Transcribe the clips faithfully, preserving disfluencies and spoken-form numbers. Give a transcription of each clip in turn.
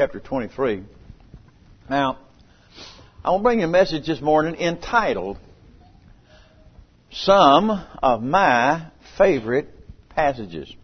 chapter twenty-three. Now, I want to bring you a message this morning entitled, Some of My Favorite Passages.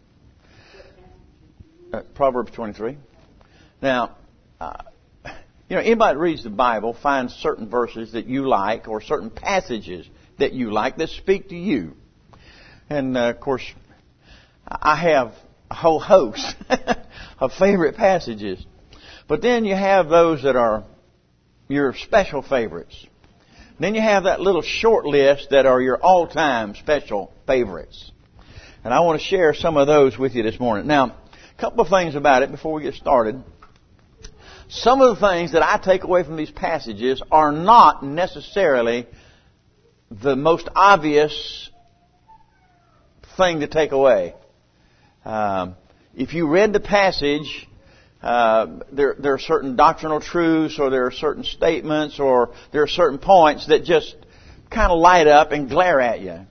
Uh, Proverbs twenty-three. Now, uh, you know, anybody that reads the Bible finds certain verses that you like or certain passages that you like that speak to you. And, uh, of course, I have a whole host of favorite passages. But then you have those that are your special favorites. Then you have that little short list that are your all-time special favorites. And I want to share some of those with you this morning. Now, a couple of things about it before we get started. Some of the things that I take away from these passages are not necessarily the most obvious thing to take away. Um, if you read the passage, uh, there, there are certain doctrinal truths, or there are certain statements, or there are certain points that just kind of light up and glare at you.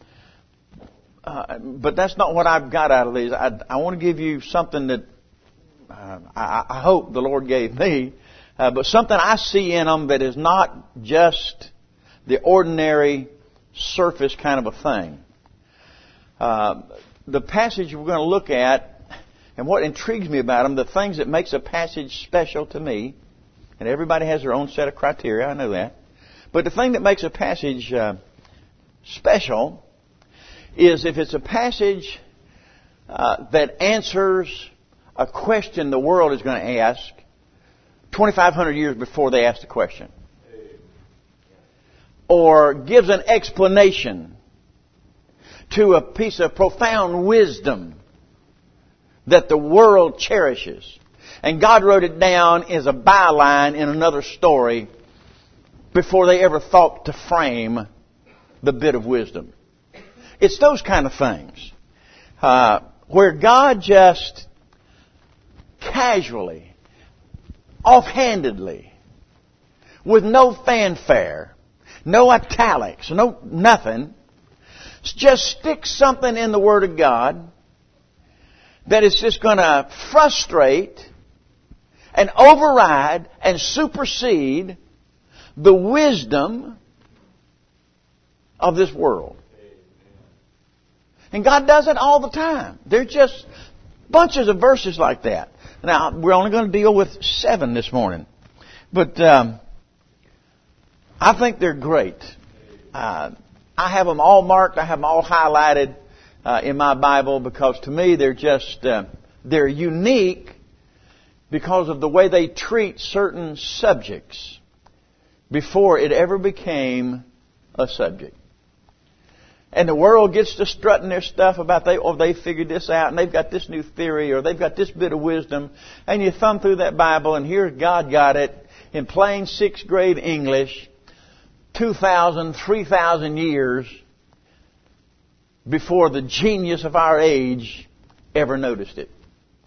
Uh, but that's not what I've got out of these. I, I want to give you something that uh, I, I hope the Lord gave me, uh, but something I see in them that is not just the ordinary surface kind of a thing. Uh, the passage we're going to look at, and what intrigues me about them, the things that makes a passage special to me, and everybody has their own set of criteria, I know that, but the thing that makes a passage uh, special is if it's a passage uh, that answers a question the world is going to ask twenty-five hundred years before they ask the question. Or gives an explanation to a piece of profound wisdom that the world cherishes. And God wrote it down as a byline in another story before they ever thought to frame the bit of wisdom. It's those kind of things uh, where God just casually, offhandedly, with no fanfare, no italics, no nothing, just stick something in the Word of God that is just going to frustrate and override and supersede the wisdom of this world. And God does it all the time. There's just bunches of verses like that. Now, we're only going to deal with seven this morning. But um, I think they're great. Uh, I have them all marked. I have them all highlighted uh, in my Bible because to me they're just, uh, they're unique because of the way they treat certain subjects before it ever became a subject. And the world gets to strutting their stuff about they, oh, they figured this out and they've got this new theory or they've got this bit of wisdom. And you thumb through that Bible and here's God got it in plain sixth grade English, two thousand, three thousand years before the genius of our age ever noticed it.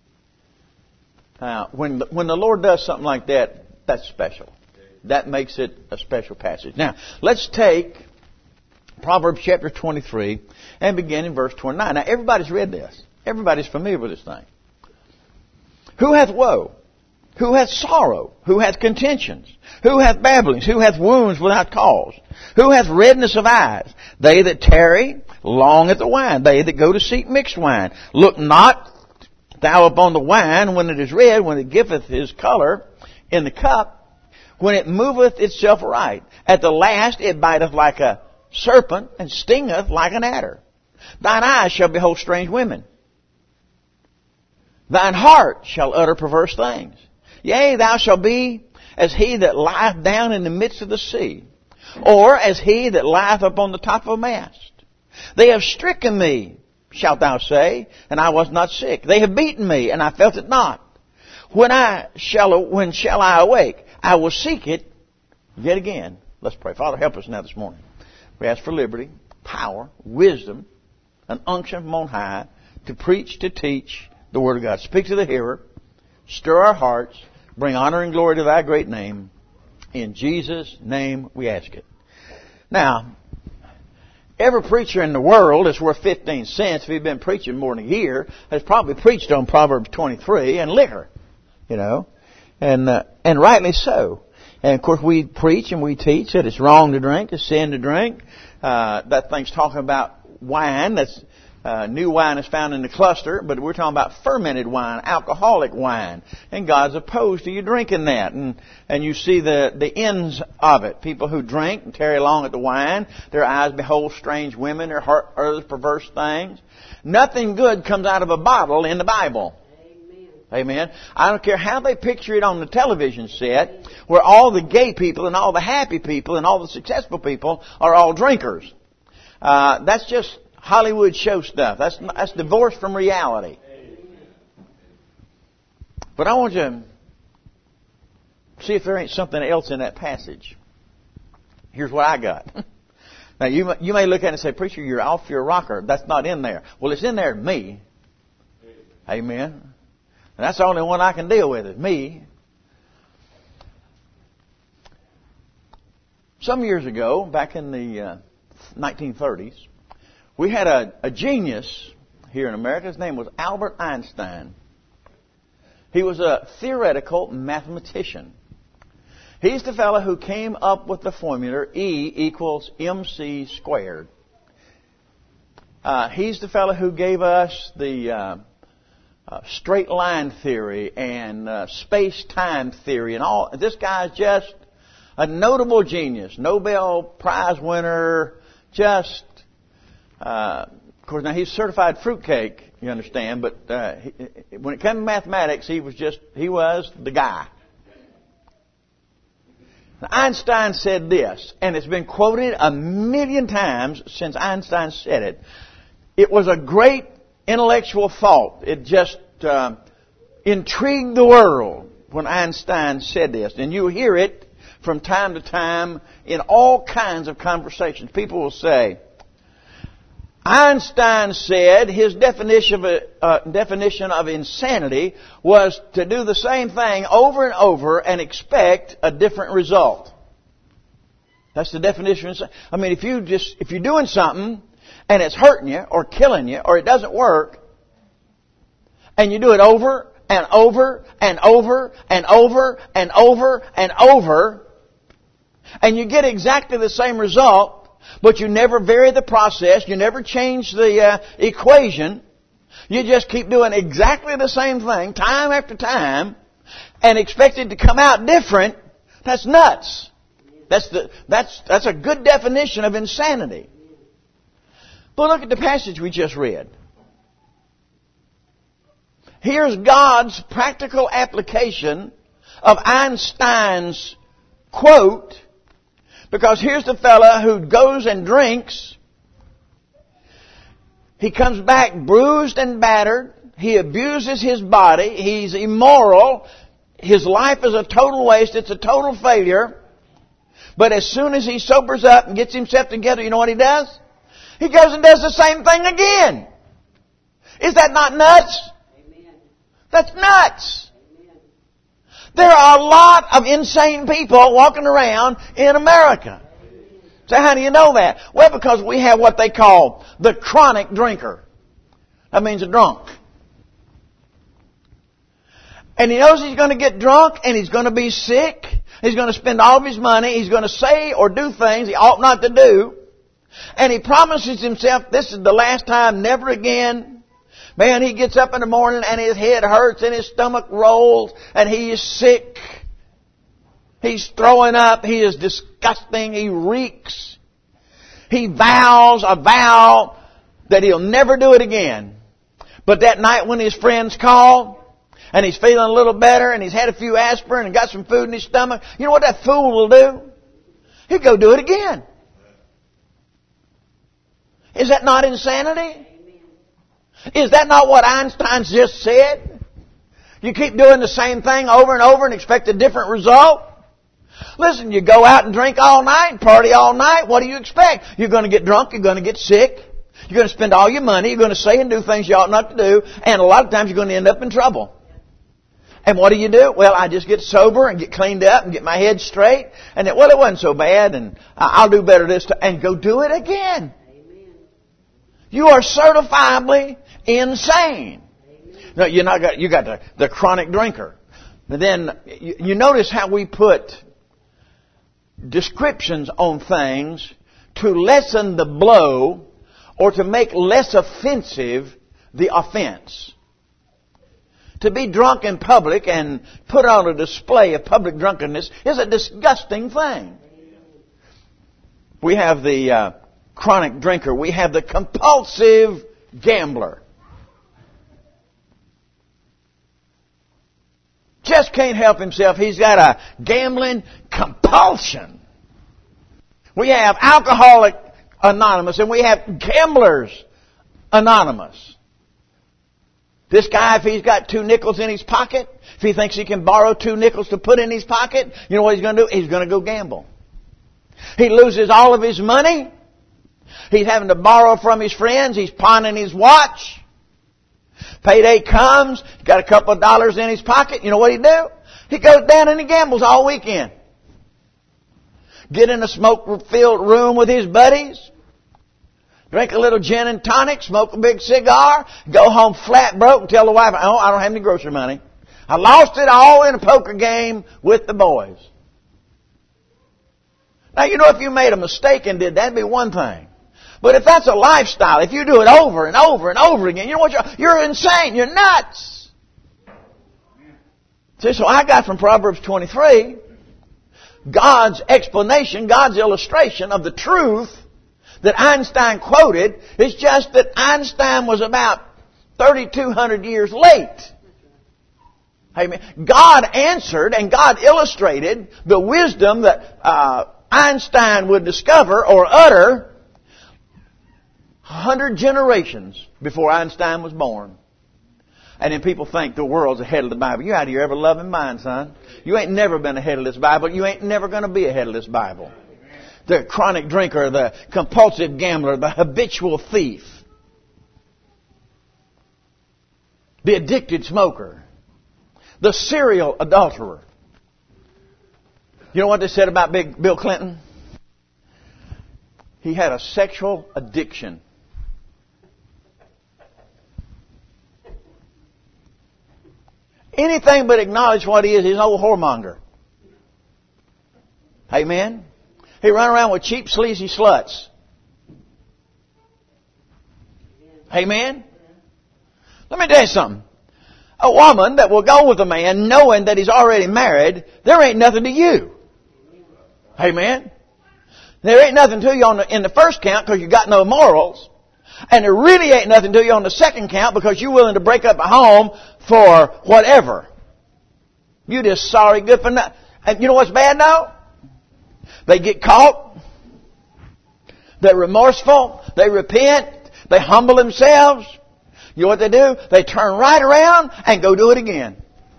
Now, when the, when the Lord does something like that, that's special. That makes it a special passage. Now, let's take Proverbs chapter twenty-three and begin in verse twenty-nine. Now, everybody's read this. Everybody's familiar with this thing. Who hath woe? Who hath sorrow? Who hath contentions? Who hath babblings? Who hath wounds without cause? Who hath redness of eyes? They that tarry long at the wine. They that go to seek mixed wine. Look not thou upon the wine when it is red, when it giveth his color in the cup, when it moveth itself right. At the last it biteth like a serpent and stingeth like an adder. Thine eyes shall behold strange women. Thine heart shall utter perverse things. Yea, thou shalt be as he that lieth down in the midst of the sea, or as he that lieth upon the top of a mast. They have stricken me, shalt thou say, and I was not sick. They have beaten me, and I felt it not. When I shall, when shall I awake? I will seek it yet again. Let's pray. Father, help us now this morning. We ask for liberty, power, wisdom, an unction from on high to preach, to teach the Word of God. Speak to the hearer. Stir our hearts. Bring honor and glory to thy great name. In Jesus' name we ask it. Now, every preacher in the world that's worth fifteen cents, if he's been preaching more than a year, has probably preached on Proverbs twenty-three and liquor. You know, and uh, and rightly so. And of course, we preach and we teach that it's wrong to drink, it's sin to drink. Uh, that thing's talking about wine. That's uh, new wine is found in the cluster, but we're talking about fermented wine, alcoholic wine, and God's opposed to you drinking that. And and you see the the ends of it. People who drink and tarry long at the wine, their eyes behold strange women, their heart utters perverse things. Nothing good comes out of a bottle in the Bible. Amen. I don't care how they picture it on the television set, where all the gay people and all the happy people and all the successful people are all drinkers. Uh, that's just Hollywood show stuff. That's that's divorced from reality. But I want you to see if there ain't something else in that passage. Here's what I got. Now you you may look at it and say, "Preacher, you're off your rocker. That's not in there." Well, it's in there to me. Amen. And that's the only one I can deal with, is me. Some years ago, back in the uh, nineteen thirties, we had a, a genius here in America. His name was Albert Einstein. He was a theoretical mathematician. He's the fellow who came up with the formula E equals mc squared. Uh, he's the fellow who gave us the uh, uh, straight line theory and uh, space-time theory and all. This guy's just a notable genius, Nobel Prize winner. Just, uh, of course, now he's certified fruitcake, you understand. But uh, he, when it came to mathematics, he was just he was the guy. Einstein said this, and it's been quoted a million times since Einstein said it. It was a great intellectual thought. It just uh, intrigued the world when Einstein said this. And you hear it from time to time in all kinds of conversations. People will say, Einstein said his definition of, uh, definition of insanity was to do the same thing over and over and expect a different result. That's the definition. I mean, if you just if you're doing something and it's hurting you or killing you or it doesn't work, and you do it over and over and over and over and over and over, and you get exactly the same result, but you never vary the process, you never change the uh, equation, you just keep doing exactly the same thing time after time and expect it to come out different, that's nuts. That's the that's that's a good definition of insanity. But look at the passage we just read. Here's God's practical application of Einstein's quote. Because here's the fella who goes and drinks. He comes back bruised and battered. He abuses his body. He's immoral. His life is a total waste. It's a total failure. But as soon as he sobers up and gets himself together, you know what he does? He goes and does the same thing again. Is that not nuts? Amen. That's nuts. There are a lot of insane people walking around in America. So how do you know that? Well, because we have what they call the chronic drinker. That means a drunk. And he knows he's going to get drunk and he's going to be sick. He's going to spend all of his money. He's going to say or do things he ought not to do. And he promises himself, this is the last time, never again. Man, he gets up in the morning and his head hurts and his stomach rolls and he is sick. He's throwing up. He is disgusting. He reeks. He vows a vow that he'll never do it again. But that night when his friends call and he's feeling a little better and he's had a few aspirin and got some food in his stomach, you know what that fool will do? He'll go do it again. Is that not insanity? Is that not what Einstein just said? You keep doing the same thing over and over and expect a different result? Listen, you go out and drink all night, party all night, what do you expect? You're going to get drunk, you're going to get sick, you're going to spend all your money, you're going to say and do things you ought not to do, and a lot of times you're going to end up in trouble. And what do you do? Well, I just get sober and get cleaned up and get my head straight, and then, well, it wasn't so bad, and I'll do better this time, and go do it again. You are certifiably insane. No, you're not got, you got the, the chronic drinker. But then you, you notice how we put descriptions on things to lessen the blow or to make less offensive the offense. To be drunk in public and put on a display of public drunkenness is a disgusting thing. We have the uh, chronic drinker. We have the compulsive gambler. Just can't help himself. He's got a gambling compulsion. We have Alcoholic Anonymous and we have Gamblers Anonymous. This guy, if he's got two nickels in his pocket, if he thinks he can borrow two nickels to put in his pocket, you know what he's going to do? He's going to go gamble. He loses all of his money. He's having to borrow from his friends. He's pawning his watch. Payday comes. He's got a couple of dollars in his pocket. You know what he do? He goes down and he gambles all weekend. Get in a smoke-filled room with his buddies. Drink a little gin and tonic, smoke a big cigar, go home flat broke and tell the wife, oh, I don't have any grocery money. I lost it all in a poker game with the boys. Now, you know, if you made a mistake and did that, that'd be one thing. But if that's a lifestyle, if you do it over and over and over again, you know what? You're, you're insane. You're nuts. See, so I got from Proverbs twenty-three, God's explanation, God's illustration of the truth that Einstein quoted. Is just that Einstein was about thirty-two hundred years late. Amen. God answered and God illustrated the wisdom that uh, Einstein would discover or utter a hundred generations before Einstein was born. And then people think the world's ahead of the Bible. You're out of your ever-loving mind, son. You ain't never been ahead of this Bible. You ain't never going to be ahead of this Bible. The chronic drinker, the compulsive gambler, the habitual thief, the addicted smoker, the serial adulterer. You know what they said about Big Bill Clinton? He had a sexual addiction. Anything but acknowledge what he is. He's an old whoremonger. Amen? He run around with cheap, sleazy sluts. Amen? Let me tell you something. A woman that will go with a man knowing that he's already married, there ain't nothing to you. Amen? There ain't nothing to you on the, in the first count because you got no morals. And there really ain't nothing to you on the second count because you're willing to break up a home for whatever. You just sorry good for nothing. And you know what's bad now? They get caught. They're remorseful. They repent. They humble themselves. You know what they do? They turn right around and go do it again.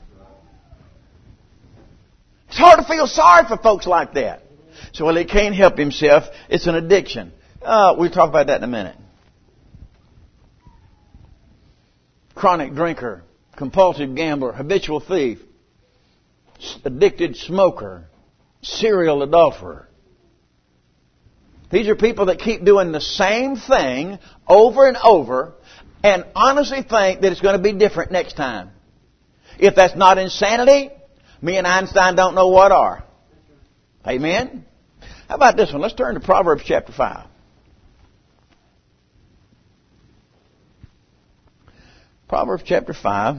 It's hard to feel sorry for folks like that. So, well, he can't help himself. It's an addiction. Uh, we'll talk about that in a minute. Chronic drinker, compulsive gambler, habitual thief, addicted smoker, serial adulterer. These are people that keep doing the same thing over and over and honestly think that it's going to be different next time. If that's not insanity, me and Einstein don't know what are. Amen? How about this one? Let's turn to Proverbs chapter five. Proverbs chapter five.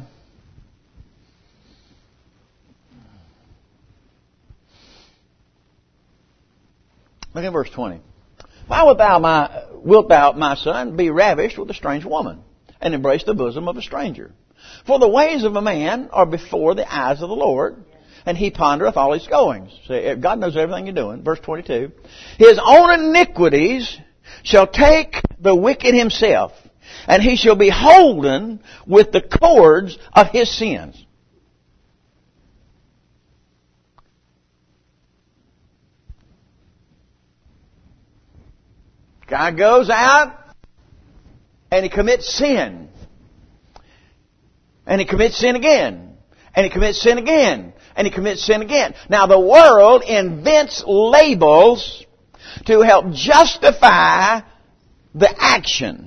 Look at verse twenty. Why wilt thou, my, wilt thou, my son, be ravished with a strange woman, and embrace the bosom of a stranger? For the ways of a man are before the eyes of the Lord, and he pondereth all his goings. See, God knows everything you're doing. Verse twenty-two. His own iniquities shall take the wicked himself, and he shall be holden with the cords of his sins. Guy goes out and he commits sin. And he commits sin again. And he commits sin again. And he commits sin again. Now the world invents labels to help justify the action.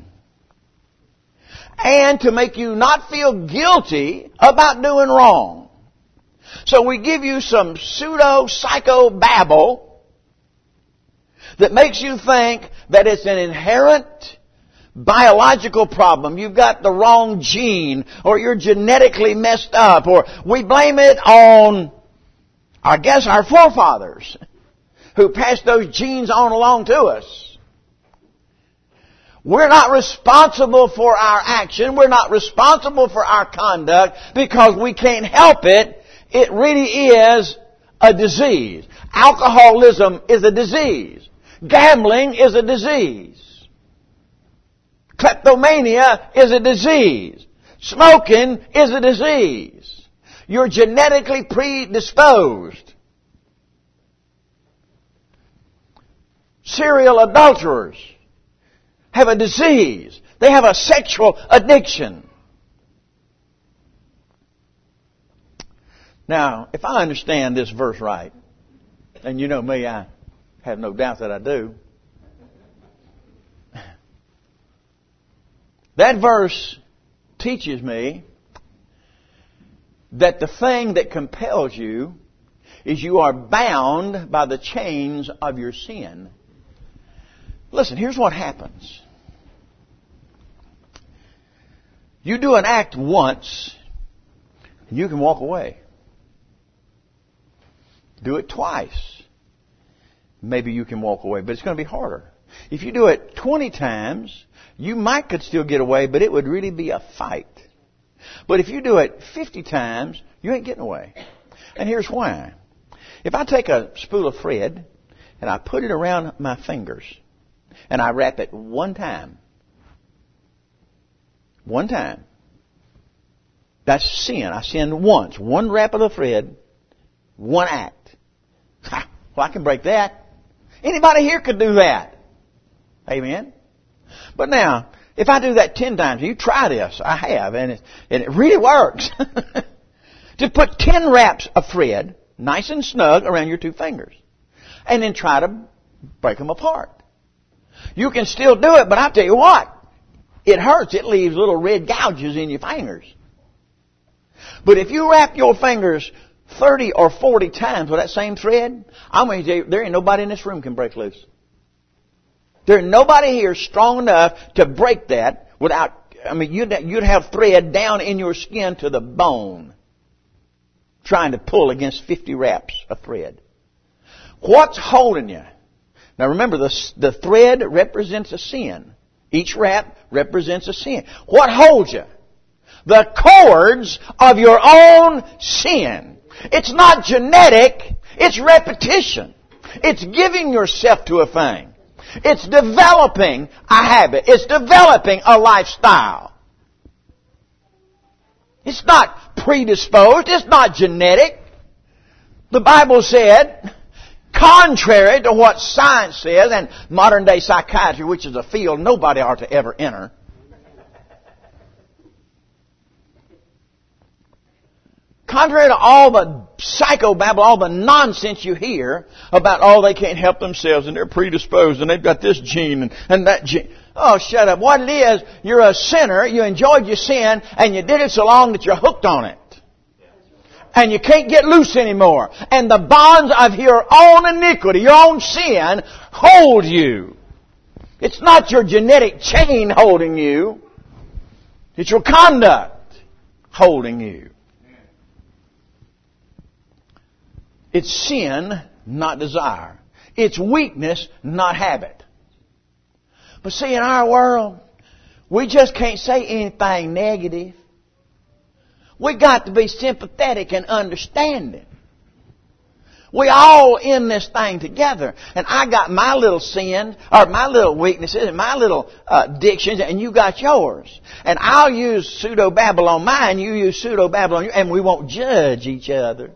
And to make you not feel guilty about doing wrong. So we give you some pseudo-psycho babble that makes you think that it's an inherent biological problem. You've got the wrong gene, or you're genetically messed up, or we blame it on, I guess, our forefathers who passed those genes on along to us. We're not responsible for our action. We're not responsible for our conduct because we can't help it. It really is a disease. Alcoholism is a disease. Gambling is a disease. Kleptomania is a disease. Smoking is a disease. You're genetically predisposed. Serial adulterers have a disease. They have a sexual addiction. Now, if I understand this verse right, and you know me, I have no doubt that I do, that verse teaches me that the thing that compels you is you are bound by the chains of your sin. Listen, here's what happens. You do an act once, and you can walk away. Do it twice. Maybe you can walk away, but it's going to be harder. If you do it twenty times, you might could still get away, but it would really be a fight. But if you do it fifty times, you ain't getting away. And here's why. If I take a spool of thread and I put it around my fingers and I wrap it one time, one time, that's sin. I sinned once. One wrap of the thread, one act. Ha, well, I can break that. Anybody here could do that. Amen? But now, if I do that ten times, you try this, I have, and it, and it really works. To put ten wraps of thread, nice and snug, around your two fingers. And then try to break them apart. You can still do it, but I'll tell you what. It hurts. It leaves little red gouges in your fingers. But if you wrap your fingers thirty or forty times with that same thread, I'm going to tell you, there ain't nobody in this room can break loose. There's nobody here strong enough to break that without, I mean, you'd, you'd have thread down in your skin to the bone trying to pull against fifty wraps of thread. What's holding you? Now remember, the, the thread represents a sin. Each wrap represents a sin. What holds you? The cords of your own sin. It's not genetic, it's repetition. It's giving yourself to a thing. It's developing a habit. It's developing a lifestyle. It's not predisposed. It's not genetic. The Bible said, contrary to what science says, and modern day psychiatry, which is a field nobody ought to ever enter, contrary to all the psychobabble, all the nonsense you hear about, oh, they can't help themselves and they're predisposed and they've got this gene and, and that gene. Oh, shut up. What it is, you're a sinner, you enjoyed your sin, and you did it so long that you're hooked on it. And you can't get loose anymore. And the bonds of your own iniquity, your own sin, hold you. It's not your genetic chain holding you. It's your conduct holding you. It's sin, not desire. It's weakness, not habit. But see, in our world, we just can't say anything negative. We got to be sympathetic and understanding. We all in this thing together. And I got my little sins, or my little weaknesses, and my little uh, addictions, and you got yours. And I'll use pseudo-babble on mine, you use pseudo-babble on you, and we won't judge each other.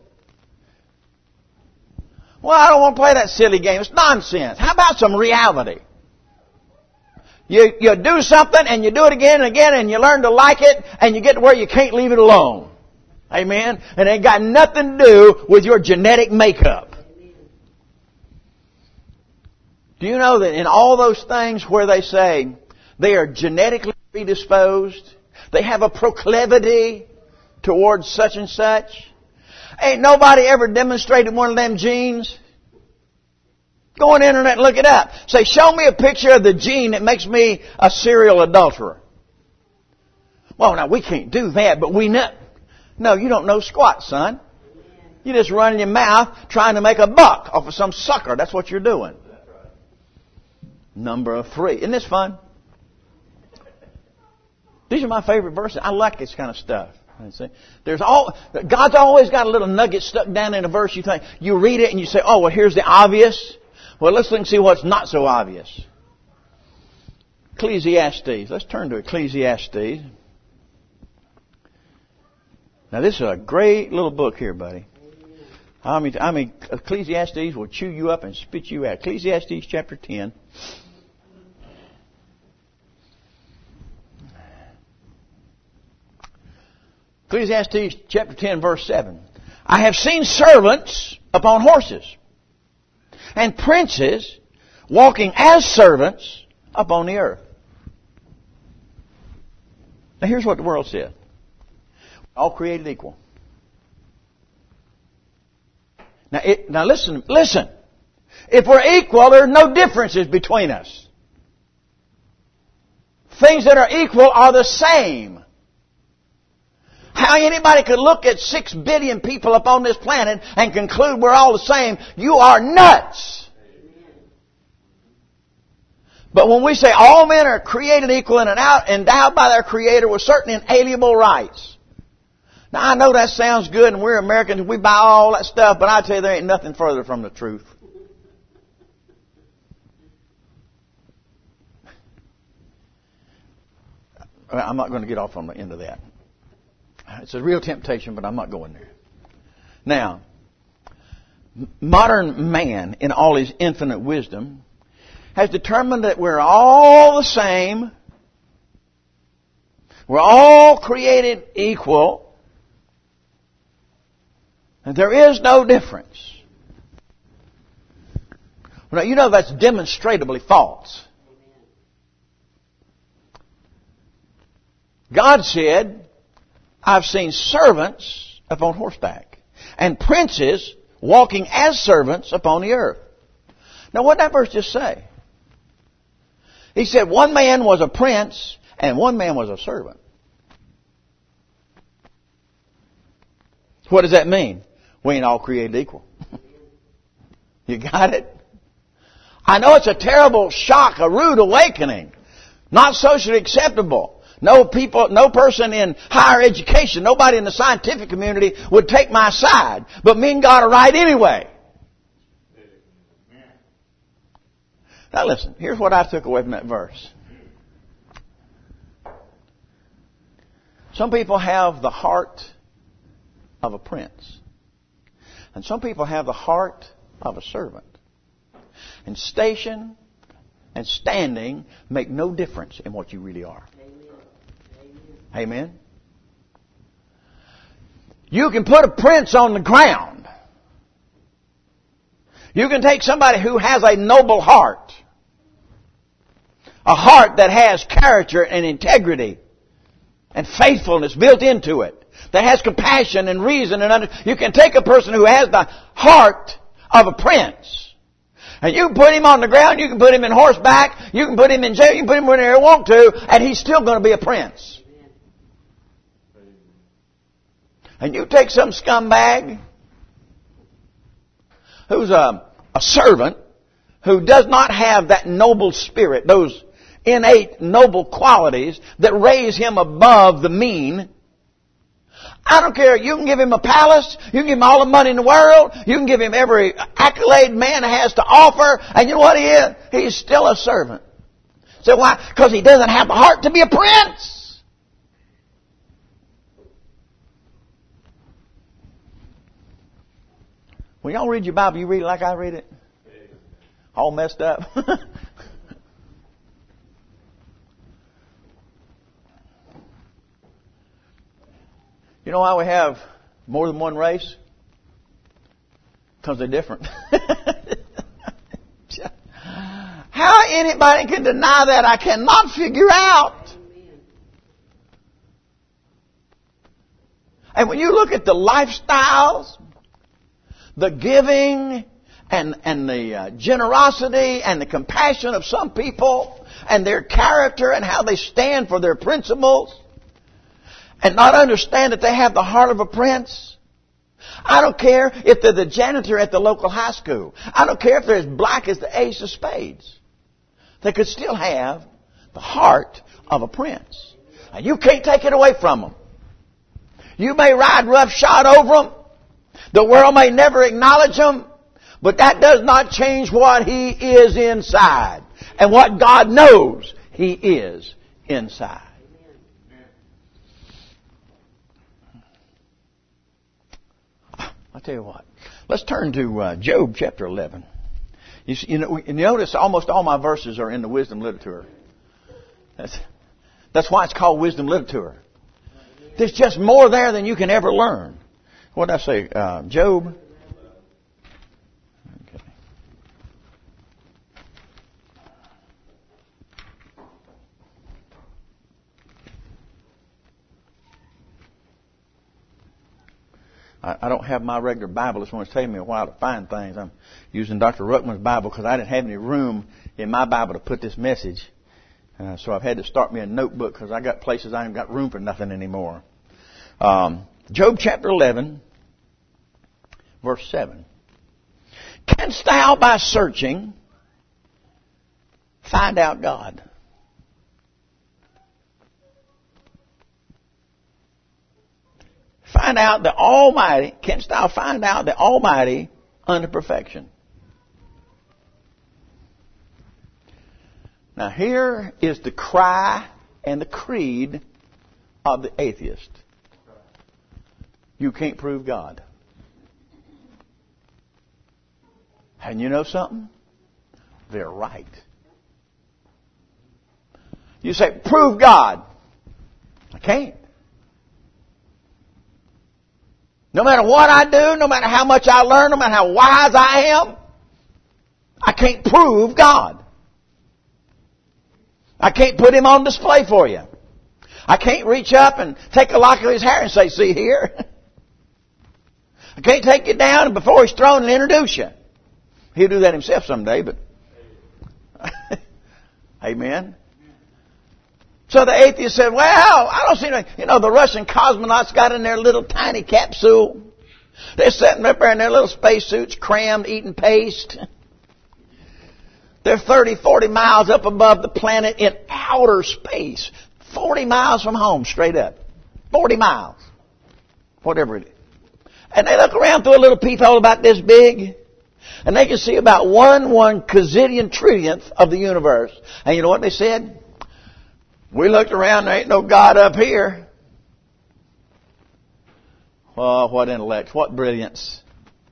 Well, I don't want to play that silly game. It's nonsense. How about some reality? You, you do something and you do it again and again and you learn to like it and you get to where you can't leave it alone. Amen? And it ain't got nothing to do with your genetic makeup. Do you know that in all those things where they say they are genetically predisposed, they have a proclivity towards such and such, Ain't nobody ever demonstrated one of them genes? Go on the internet and look it up. Say, show me a picture of the gene that makes me a serial adulterer. Well, now we can't do that, but we know. No, you don't know squat, son. You're just running your mouth trying to make a buck off of some sucker. That's what you're doing. Number three. Isn't this fun? These are my favorite verses. I like this kind of stuff. There's all, God's always got a little nugget stuck down in a verse. You think, you read it and you say, oh, well, here's the obvious. Well, let's look and see what's not so obvious. Ecclesiastes. Let's turn to Ecclesiastes. Now, this is a great little book here, buddy. I mean, I mean, Ecclesiastes will chew you up and spit you out. Ecclesiastes chapter ten. Ecclesiastes chapter ten, verse seven. I have seen servants upon horses, and princes walking as servants upon the earth. Now here's what the world said. All created equal. Now, it, now listen, listen. If we're equal, there are no differences between us. Things that are equal are the same. How anybody could look at six billion people upon this planet and conclude we're all the same, you are nuts. But when we say all men are created equal and endowed by their Creator with certain inalienable rights. Now I know that sounds good and we're Americans, we buy all that stuff, but I tell you there ain't nothing further from the truth. I'm not going to get off on the end of that. It's a real temptation, but I'm not going there. Now, modern man, in all his infinite wisdom, has determined that we're all the same. We're all created equal. And there is no difference. Well, you know that's demonstrably false. God said, I've seen servants upon horseback and princes walking as servants upon the earth. Now what did that verse just say? He said one man was a prince and one man was a servant. What does that mean? We ain't all created equal. You got it? I know it's a terrible shock, a rude awakening. Not socially acceptable. No people, no person in higher education, nobody in the scientific community would take my side. But me and God are right anyway. Now listen, here's what I took away from that verse. Some people have the heart of a prince. And some people have the heart of a servant. And station and standing make no difference in what you really are. Amen. Amen. You can put a prince on the ground. You can take somebody who has a noble heart. A heart that has character and integrity and faithfulness built into it. That has compassion and reason and under. You can take a person who has the heart of a prince. And you can put him on the ground, you can put him in horseback, you can put him in jail, you can put him wherever you want to, and he's still going to be a prince. And you take some scumbag who's a, a servant who does not have that noble spirit, those innate noble qualities that raise him above the mean. I don't care. You can give him a palace. You can give him all the money in the world. You can give him every accolade man has to offer. And you know what he is? He's still a servant. So why? Because he doesn't have the heart to be a prince. When y'all read your Bible, you read it like I read it? All messed up. You know why we have more than one race? Because they're different. How anybody can deny that, I cannot figure out. And when you look at the lifestyles the giving and, and the uh, generosity and the compassion of some people and their character and how they stand for their principles and not understand that they have the heart of a prince. I don't care if they're the janitor at the local high school. I don't care if they're as black as the ace of spades. They could still have the heart of a prince. And you can't take it away from them. You may ride roughshod over them. The world may never acknowledge them. But that does not change what he is inside. And what God knows he is inside. I'll tell you what. Let's turn to uh, Job chapter eleven. You, see, you, know, you notice almost all my verses are in the wisdom literature. That's, that's why it's called wisdom literature. There's just more there than you can ever learn. What did I say? Uh, Job. Okay. I, I don't have my regular Bible. It's going to take me a while to find things. I'm using Doctor Ruckman's Bible because I didn't have any room in my Bible to put this message. Uh, so I've had to start me a notebook because I got places I haven't got room for nothing anymore. Um, Job chapter eleven, verse seven. Canst thou by searching find out God? Find out the Almighty. Canst thou find out the Almighty unto perfection? Now here is the cry and the creed of the atheist. You can't prove God. And you know something? They're right. You say, prove God. I can't. No matter what I do, no matter how much I learn, no matter how wise I am, I can't prove God. I can't put Him on display for you. I can't reach up and take a lock of His hair and say, see here. I can't take you down and before He's thrown and introduce you. He'll do that Himself someday, but... Amen. So the atheist said, well, I don't see no... You know, the Russian cosmonauts got in their little tiny capsule. They're sitting up there in their little spacesuits, crammed, eating paste. They're thirty, forty miles up above the planet in outer space. forty miles from home, straight up. forty miles. Whatever it is. And they look around through a little peephole about this big. And they can see about one, one gazillion trillionth of the universe. And you know what they said? We looked around, there ain't no God up here. Oh, what intellect, what brilliance.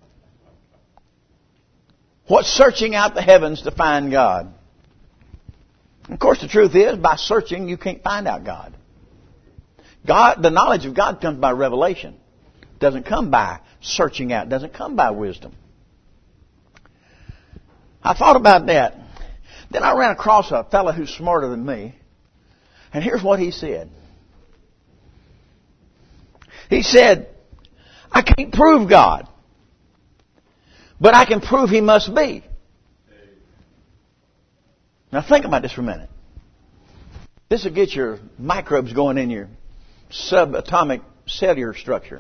What searching out the heavens to find God. Of course, the truth is, by searching, you can't find out God. God, the knowledge of God comes by revelation. It doesn't come by searching out. It doesn't come by wisdom. I thought about that. Then I ran across a fellow who's smarter than me. And here's what he said. He said, I can't prove God, but I can prove He must be. Now think about this for a minute. This will get your microbes going in your subatomic cellular structure.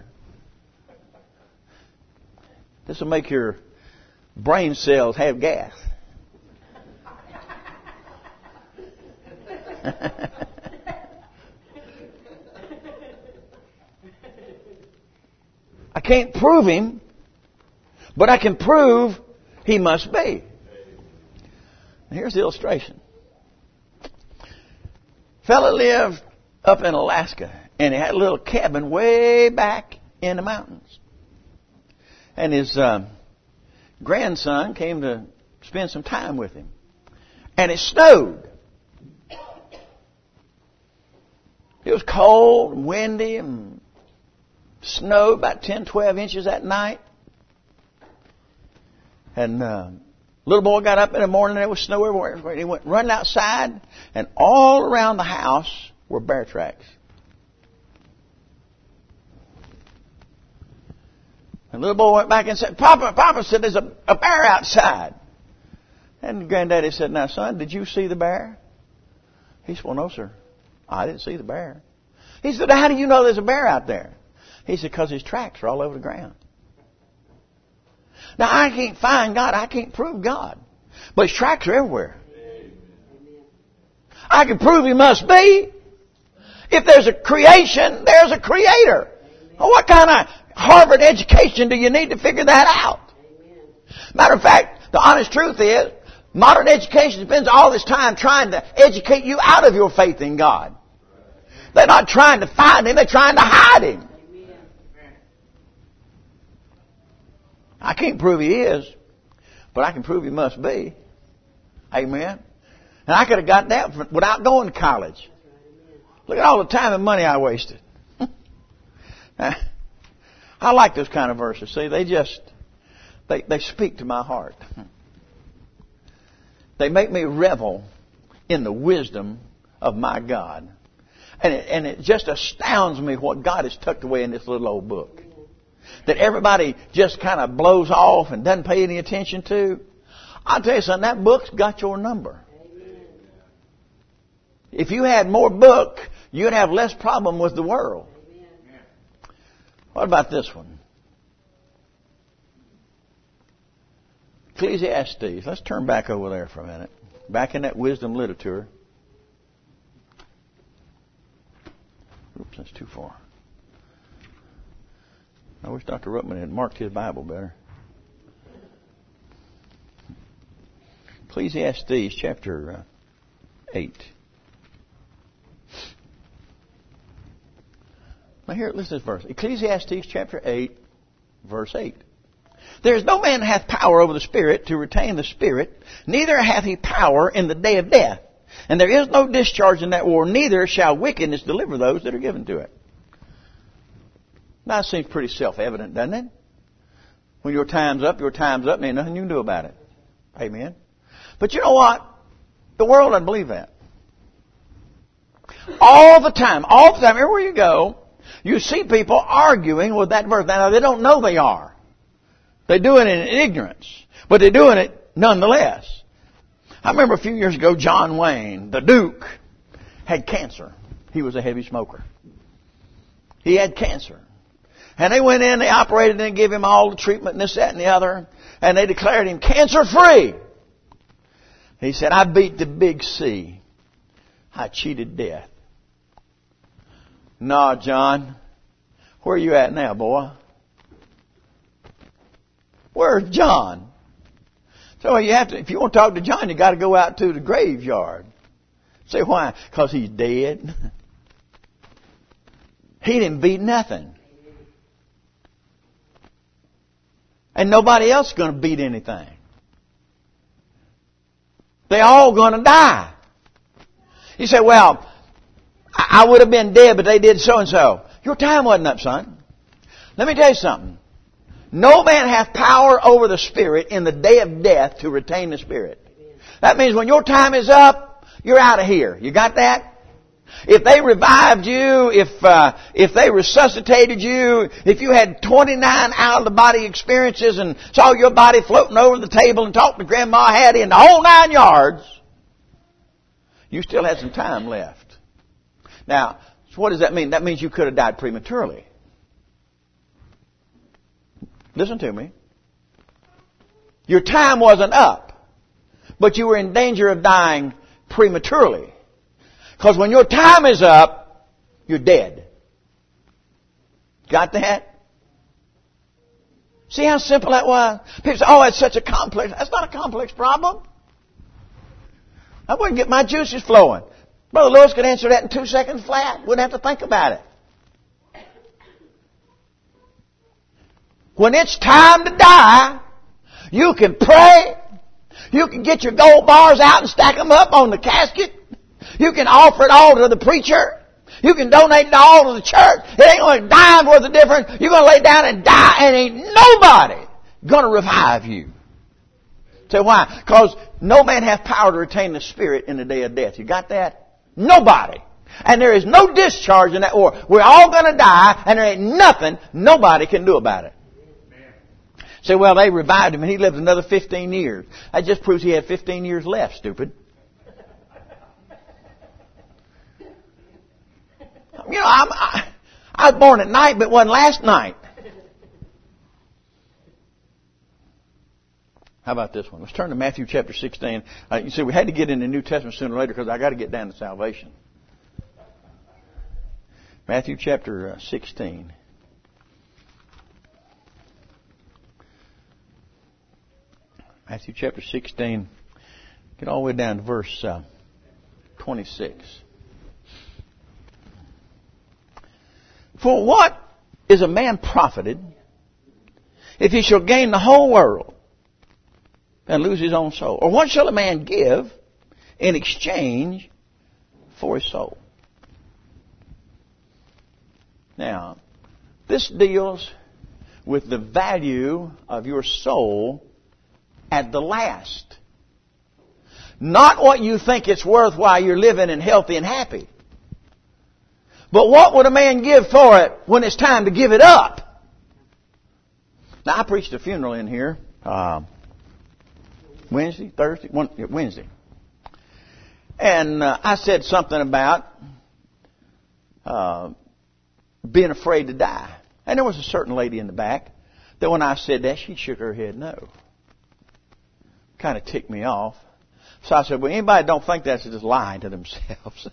This will make your brain cells have gas. I can't prove Him, but I can prove He must be. Here's the illustration. Fella lived up in Alaska, and he had a little cabin way back in the mountains. And his uh, grandson came to spend some time with him. And it snowed. It was cold and windy and snowed about ten, twelve inches that night. And uh, little boy got up in the morning, there was snow everywhere. He went running outside, and all around the house were bear tracks. And the little boy went back and said, Papa, Papa said, there's a, a bear outside. And Granddaddy said, now, son, did you see the bear? He said, well, no, sir. I didn't see the bear. He said, how do you know there's a bear out there? He said, because his tracks are all over the ground. Now, I can't find God. I can't prove God. But his tracks are everywhere. I can prove he must be. If there's a creation, there's a creator. Well, what kind of Harvard education do you need to figure that out? Matter of fact, the honest truth is, modern education spends all this time trying to educate you out of your faith in God. They're not trying to find Him, they're trying to hide Him. I can't prove He is, but I can prove He must be. Amen. And I could have got that without going to college. Look at all the time and money I wasted. I like those kind of verses. See, they just, they, they speak to my heart. They make me revel in the wisdom of my God. And it, and it just astounds me what God has tucked away in this little old book. That everybody just kind of blows off and doesn't pay any attention to. I'll tell you something, that book's got your number. If you had more book, you'd have less problem with the world. What about this one? Ecclesiastes. Let's turn back over there for a minute. Back in that wisdom literature. Oops, that's too far. I wish Doctor Ruttman had marked his Bible better. Ecclesiastes chapter uh, eight. Now here, listen to this verse. Ecclesiastes chapter eight, verse eight. There is no man hath power over the Spirit to retain the Spirit, neither hath he power in the day of death. And there is no discharge in that war, neither shall wickedness deliver those that are given to it. Now, it seems pretty self-evident, doesn't it? When your time's up, your time's up, and there's nothing you can do about it. Amen. But you know what? The world doesn't believe that. All the time, all the time, everywhere you go, you see people arguing with that verse. Now, they don't know they are. They do it in ignorance, but they're doing it nonetheless. I remember a few years ago, John Wayne, the Duke, had cancer. He was a heavy smoker. He had cancer. And they went in, they operated and gave him all the treatment and this, that, and the other. And they declared him cancer-free. He said, I beat the big C. I cheated death. No, John. Where are you at now, boy? Where's John? So you have to, if you want to talk to John, you got to go out to the graveyard. Say why? Because he's dead. He didn't beat nothing. And nobody else is going to beat anything. They're all going to die. You say, well, I would have been dead, but they did so and so. Your time wasn't up, son. Let me tell you something. No man hath power over the Spirit in the day of death to retain the Spirit. That means when your time is up, you're out of here. You got that? If they revived you, if uh, if they resuscitated you, if you had twenty-nine out-of-the-body experiences and saw your body floating over the table and talked to Grandma Hattie and the whole nine yards, you still had some time left. Now, so what does that mean? That means you could have died prematurely. Listen to me. Your time wasn't up, but you were in danger of dying prematurely. Because when your time is up, you're dead. Got that? See how simple that was? People say, oh, it's such a complex. That's not a complex problem. I wouldn't get my juices flowing. Brother Lewis could answer that in two seconds flat. Wouldn't have to think about it. When it's time to die, you can pray. You can get your gold bars out and stack them up on the casket. You can offer it all to the preacher. You can donate it all to the church. It ain't going to dime worth of difference. You're going to lay down and die, and ain't nobody going to revive you. Say why? Because no man hath power to retain the Spirit in the day of death. You got that? Nobody. And there is no discharge in that war. We're all going to die, and there ain't nothing nobody can do about it. Say, well, they revived him and he lived another fifteen years. That just proves he had fifteen years left, stupid. You know, I'm, I, I was born at night, but it wasn't last night. How about this one? Let's turn to Matthew chapter sixteen. Uh, you see, we had to get in the New Testament sooner or later because I got to get down to salvation. Matthew chapter uh, sixteen. Matthew chapter sixteen. Get all the way down to verse uh, twenty-six. For what is a man profited if he shall gain the whole world and lose his own soul? Or what shall a man give in exchange for his soul? Now, this deals with the value of your soul at the last. Not what you think it's worth while you're living and healthy and happy. But what would a man give for it when it's time to give it up? Now, I preached a funeral in here uh, Wednesday, Thursday, one, Wednesday. And uh, I said something about uh, being afraid to die. And there was a certain lady in the back that when I said that, she shook her head no. Kind of ticked me off. So I said, well, anybody don't think that's just lying to themselves.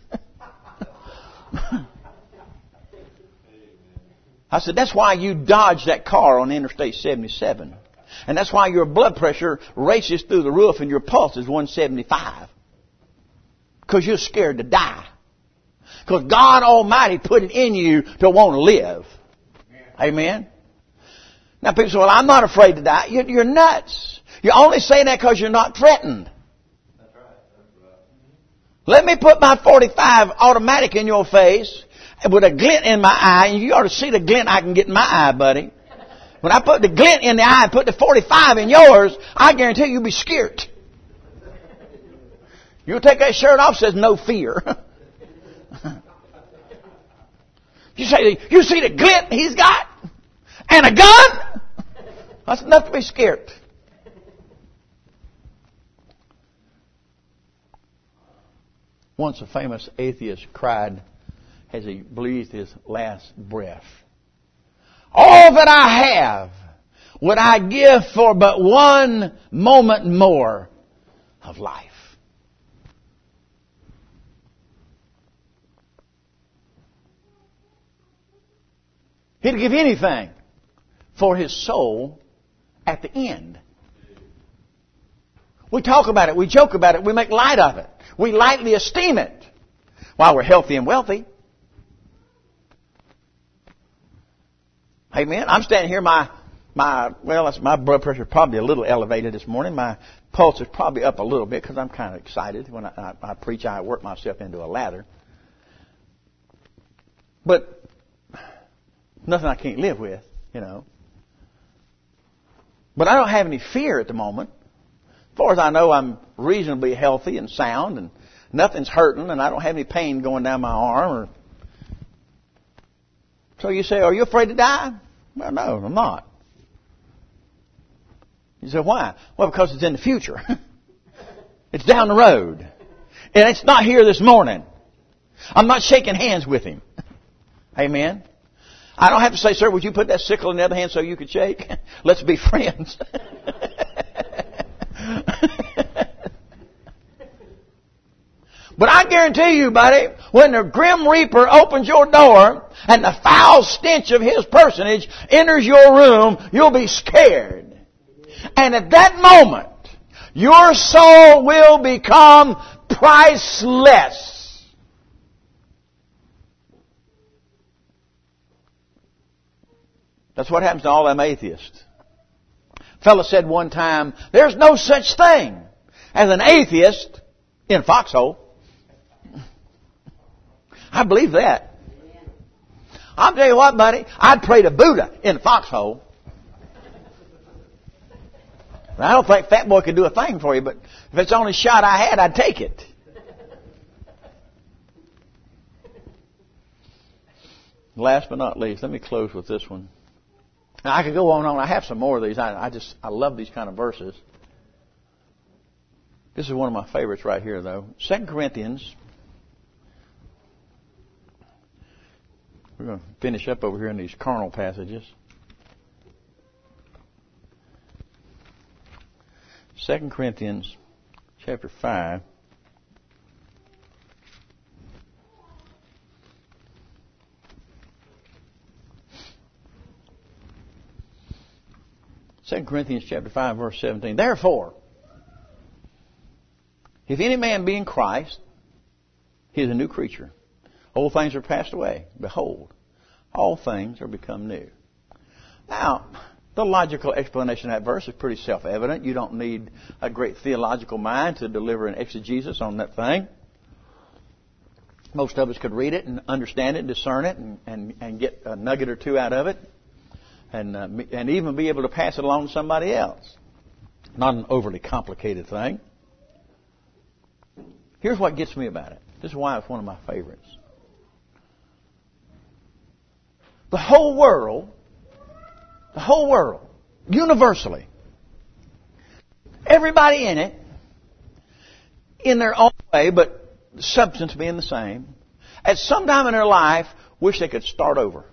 I said, that's why you dodged that car on Interstate seventy-seven. And that's why your blood pressure races through the roof and your pulse is one seventy-five. Because you're scared to die. Because God Almighty put it in you to want to live. Amen? Now people say, well, I'm not afraid to die. You're, you're nuts. You're only saying that because you're not threatened. That's right. That's right. Let me put my forty-five automatic in your face with a glint in my eye, and you ought to see the glint I can get in my eye, buddy. When I put the glint in the eye and put the forty-five in yours, I guarantee you'll be scared. You'll take that shirt off, says no fear. You say, you see the glint he's got? And a gun? That's enough to be scared. Once a famous atheist cried as he breathed his last breath, all that I have would I give for but one moment more of life. He'd give anything for his soul at the end. We talk about it, we joke about it, we make light of it. We lightly esteem it while we're healthy and wealthy. Amen. I'm standing here, my, my, well, that's, my blood pressure is probably a little elevated this morning. My pulse is probably up a little bit because I'm kind of excited. When I, I, I preach, I work myself into a lather. But nothing I can't live with, you know. But I don't have any fear at the moment. As far as I know, I'm reasonably healthy and sound, and nothing's hurting, and I don't have any pain going down my arm. Or... So you say, are you afraid to die? Well, no, I'm not. You say, why? Well, because it's in the future. It's down the road. And it's not here this morning. I'm not shaking hands with him. Amen. I don't have to say, sir, would you put that sickle in the other hand so you could shake? Let's be friends. But I guarantee you, buddy, when the grim reaper opens your door and the foul stench of his personage enters your room, you'll be scared. And at that moment, your soul will become priceless. That's what happens to all them atheists. A fellow said one time, there's no such thing as an atheist in a foxhole. I believe that. I'll tell you what, buddy, I'd pray to Buddha in the foxhole. I don't think Fat Boy could do a thing for you, but if it's the only shot I had, I'd take it. Last but not least, let me close with this one. Now, I could go on and on. I have some more of these. I, I just, I love these kind of verses. This is one of my favorites right here, though. Second Corinthians. We're going to finish up over here in these carnal passages. Second Corinthians chapter five. Second Corinthians chapter five, verse seventeen. Therefore, if any man be in Christ, he is a new creature. Old things are passed away. Behold, all things are become new. Now, the logical explanation of that verse is pretty self-evident. You don't need a great theological mind to deliver an exegesis on that thing. Most of us could read it and understand it, discern it, and, and, and get a nugget or two out of it, and uh, and even be able to pass it along to somebody else. Not an overly complicated thing. Here's what gets me about it. This is why it's one of my favorites. The whole world, the whole world, universally, everybody in it, in their own way, but the substance being the same, at some time in their life, wish they could start over.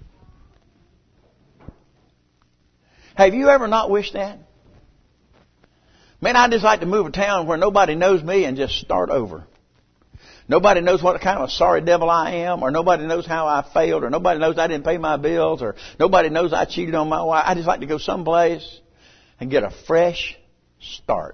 Have you ever not wished that? Man, I'd just like to move a town where nobody knows me and just start over. Nobody knows what kind of a sorry devil I am, or nobody knows how I failed, or nobody knows I didn't pay my bills, or nobody knows I cheated on my wife. I just like to go someplace and get a fresh start.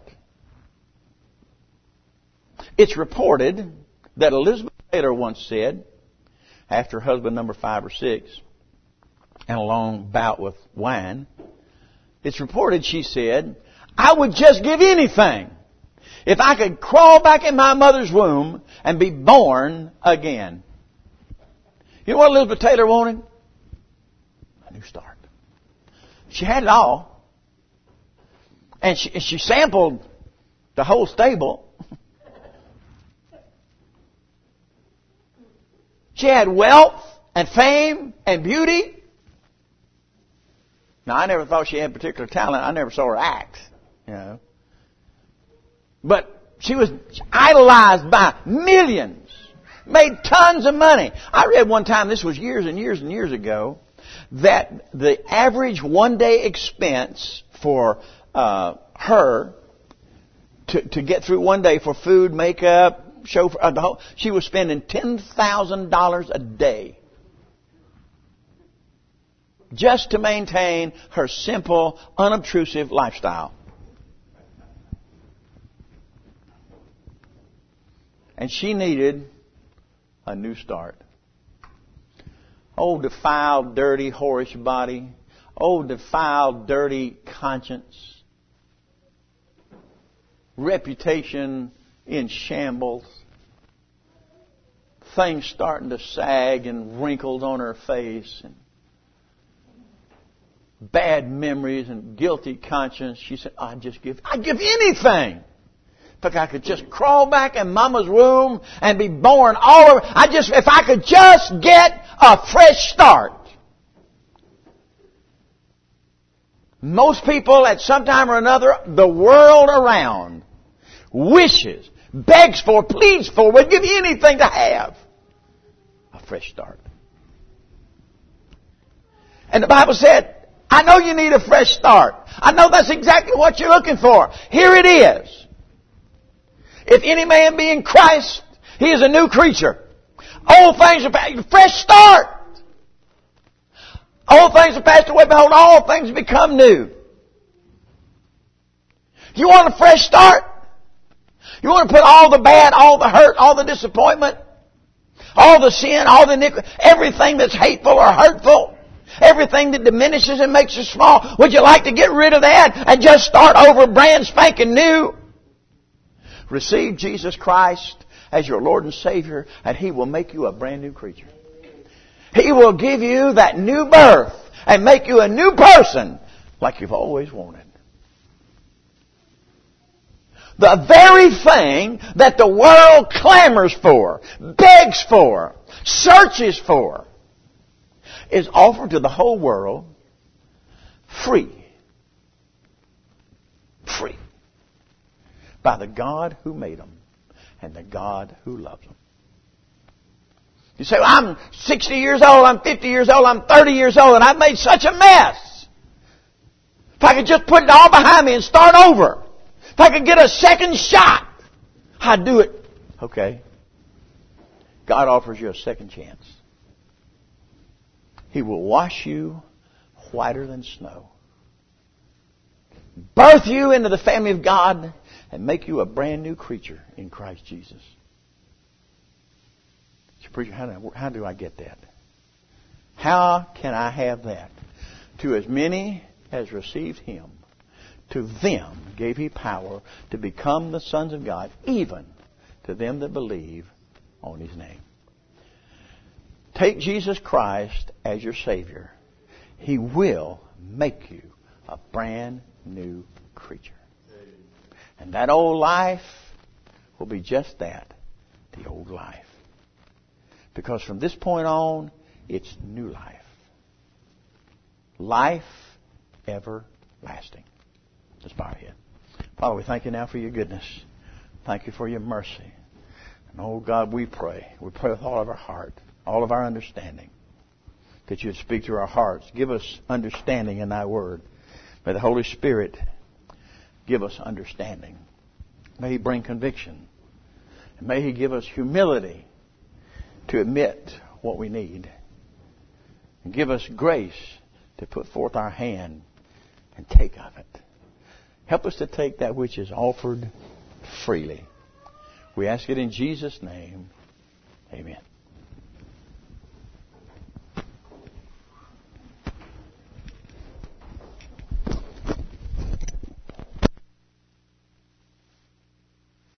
It's reported that Elizabeth Taylor once said, after husband number five or six, and a long bout with wine, it's reported she said, I would just give anything if I could crawl back in my mother's womb and be born again. You know what Elizabeth Taylor wanted? A new start. She had it all. And she, she sampled the whole stable. She had wealth and fame and beauty. Now, I never thought she had particular talent. I never saw her act, you know. But she was idolized by millions, made tons of money. I read one time, this was years and years and years ago, that the average one-day expense for uh, her to, to get through one day for food, makeup, chauffeur, uh, the whole, she was spending ten thousand dollars a day just to maintain her simple, unobtrusive lifestyle. And she needed a new start. Oh, defiled, dirty, whorish body. Oh, defiled, dirty conscience. Reputation in shambles. Things starting to sag and wrinkles on her face. And bad memories and guilty conscience. She said, I'd just give, I'd give anything if I could just crawl back in Mama's womb and be born all over. I just, if I could just get a fresh start. Most people at some time or another, the world around, wishes, begs for, pleads for, would give you anything to have a fresh start. And the Bible said, I know you need a fresh start. I know that's exactly what you're looking for. Here it is. If any man be in Christ, he is a new creature. Old things are passed. Fresh start. Old things are passed away. Behold, all things become new. You want a fresh start? You want to put all the bad, all the hurt, all the disappointment, all the sin, all the iniquity, everything that's hateful or hurtful, everything that diminishes and makes you small, would you like to get rid of that and just start over brand spanking new? Receive Jesus Christ as your Lord and Savior, and He will make you a brand new creature. He will give you that new birth and make you a new person like you've always wanted. The very thing that the world clamors for, begs for, searches for, is offered to the whole world free. Free. By the God who made them and the God who loves them. You say, well, I'm sixty years old, I'm fifty years old, I'm thirty years old, and I've made such a mess. If I could just put it all behind me and start over. If I could get a second shot, I'd do it. Okay. God offers you a second chance. He will wash you whiter than snow. Birth you into the family of God and make you a brand new creature in Christ Jesus. Preacher, how do, I, how do I get that? How can I have that? To as many as received Him, to them gave He power to become the sons of God, even to them that believe on His name. Take Jesus Christ as your Savior. He will make you a brand new creature. And that old life will be just that, the old life. Because from this point on, it's new life. Life everlasting. Let's bow our head. Father, we thank you now for your goodness. Thank you for your mercy. And oh God, we pray. We pray with all of our heart, all of our understanding, that you'd speak to our hearts. Give us understanding in thy word. May the Holy Spirit give us understanding. May He bring conviction. And may He give us humility to admit what we need. And give us grace to put forth our hand and take of it. Help us to take that which is offered freely. We ask it in Jesus' name. Amen.